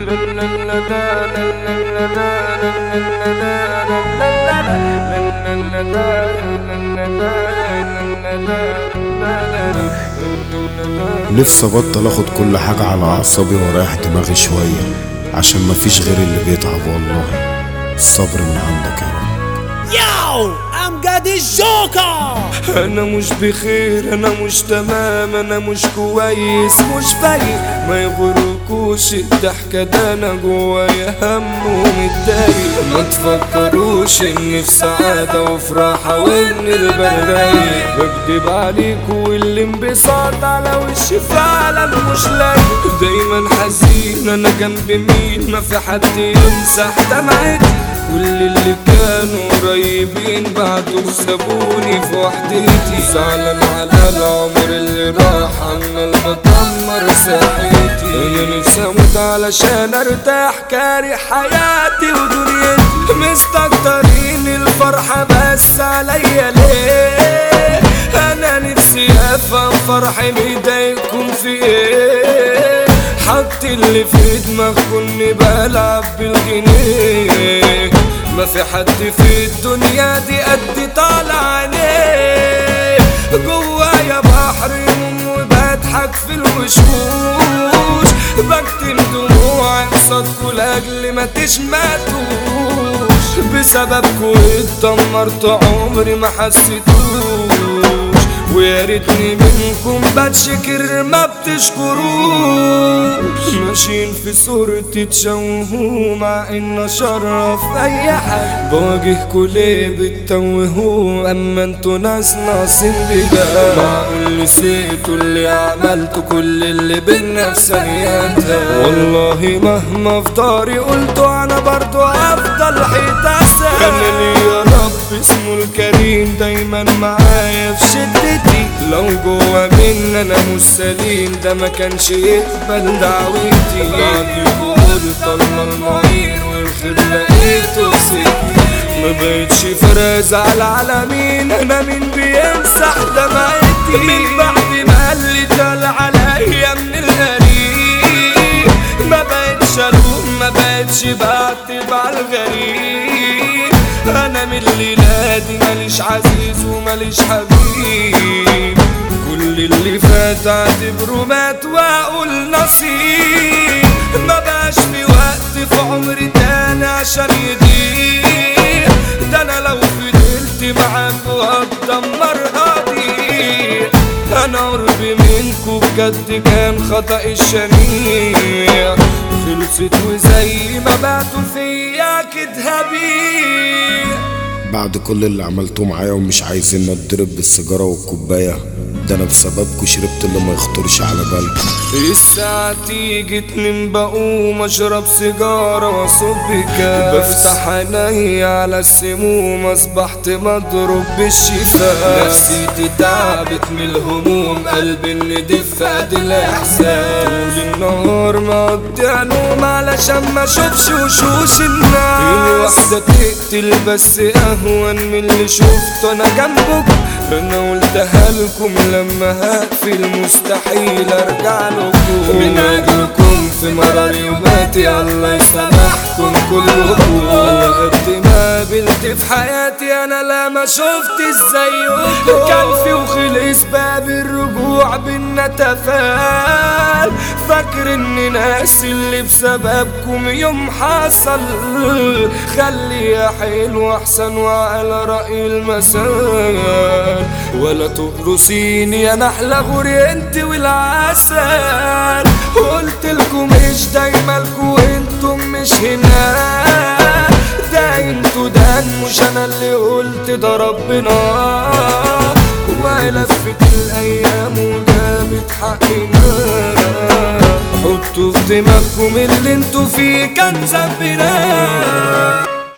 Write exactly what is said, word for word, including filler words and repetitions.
نفسي ابطل اخد كل حاجة على اعصابي واريح دماغي شوية، عشان مفيش غير اللي بيتعب. والله الصبر من عندك يا رب. ياو امجد الجوكر. انا مش بخير، انا مش تمام، انا مش كويس، مش فايق. ما يغركوش الضحكة، ده انا جوايا هم ومتضايق. ما تفكروش اني في سعادة وفي راحة وان البال رايق. بكدب عليكوا واللي انبساط على وشي فعلا مش لايق. دايما حزين، انا جنب مين؟ ما في حد يمسح دمعتي. كل اللي كانوا قريبين بعده سابوني في وحدتي. زعلان على العمر اللي راح، عنا اللي بدمر ساحتي. انا نفسي اموت علشان ارتاح، كاره حياتي ودنيتي. مستكترين الفرحة بس عليا ليه؟ انا نفسي افهم فرحي مضايقكم في ايه؟ حط اللي في دماغكم اني بلعب بالجنيه. ما في حد في الدنيا دي قد طالع عليه. جوايا بحر هموم وبضحك في الوشوش. بكتم دموعي قصادكوا لاجل ما تشمتوش. بسببكوا اتدمرت عمري ما حسيتوش. ويا ريتني منكم بتشكر ما بتشكروش. ماشيين في صورتي تشوهوا مع ان اشرف اي حد. بواجهكوا ليه بتتوهوا؟ اما انتوا ناس ناقصين بجد. معقول نسيتوا اللي عملتوا كل اللي بينا في ثانيات؟ والله مهما في داري قلتوا انا برضو افضل حيتاسة. انا ليا رب اسمه الكريم دايما معايا في شدتي. لو جوا مني انا مش سليم ده ما كانش يقبل دعوتي. بعدكوا قلت الله المعين والخير لقيته سكتي. ما بقتش فرز على العالمين، انا مين بيمسح دمعتي؟ من بعد ما اللي طال عليا من الغريب. ما بقتش الوم، ما بقتش بعتب على الغريب. انا من الليلة دي ماليش عزيز وماليش حبيب. كل اللي فات اعتبره مات واقول نصيب. ما بقاش في وقت في عمري تاني عشان يضيع. ده انا لو فضلت معاكوا هتدمر هضيع. انا قربي منكوا بجد كان خطأ الشنيع. خلصت وزي ما بعتوا فيا كده هبيع. بعد كل اللي عملتوه معايا ومش عايزين نضرب بالسيجارة والكوباية، ده انا بسببكوا شربت اللي ما يخطرش على بالكم. الساعة تيجي اتنين بقوم اشرب سيجارة واصب كاس. بفتح عيني على السموم اصبحت مضروب بالشفاء. نفسيتي تعبت من الهموم، قلبي الندف قد الاحزان. طول النهار مقضي نوم علشان ما اشوفش وشوش الناس. الوحدة تقتل بس اهون من اللي شفته انا جنبكم. انا قلتها لكم لما هقفل مستحيل ارجع لكم. من اجلكم في مراري وماتي الله يسامحكم كلكم. انا قد ما قابلت في حياتي انا لا ما شفتش زيكم. كان في وخلص باب الرجوع بينا تفال. فاكر اني ناسي اللي بسببكم يوم حصل. خليها حلو احسن وعلى رأي المثل. ولا تقرصيني يا نحلة غوري انت والعسل. قلتلكوا مش دايما لكوا انتم مش هنا. ده انتوا ده مش انا اللي قلت ده ربنا. ولفت الايام وجابت حقنا. حطوا في دماغكم اللي انتوا فيه كان ذنبنا.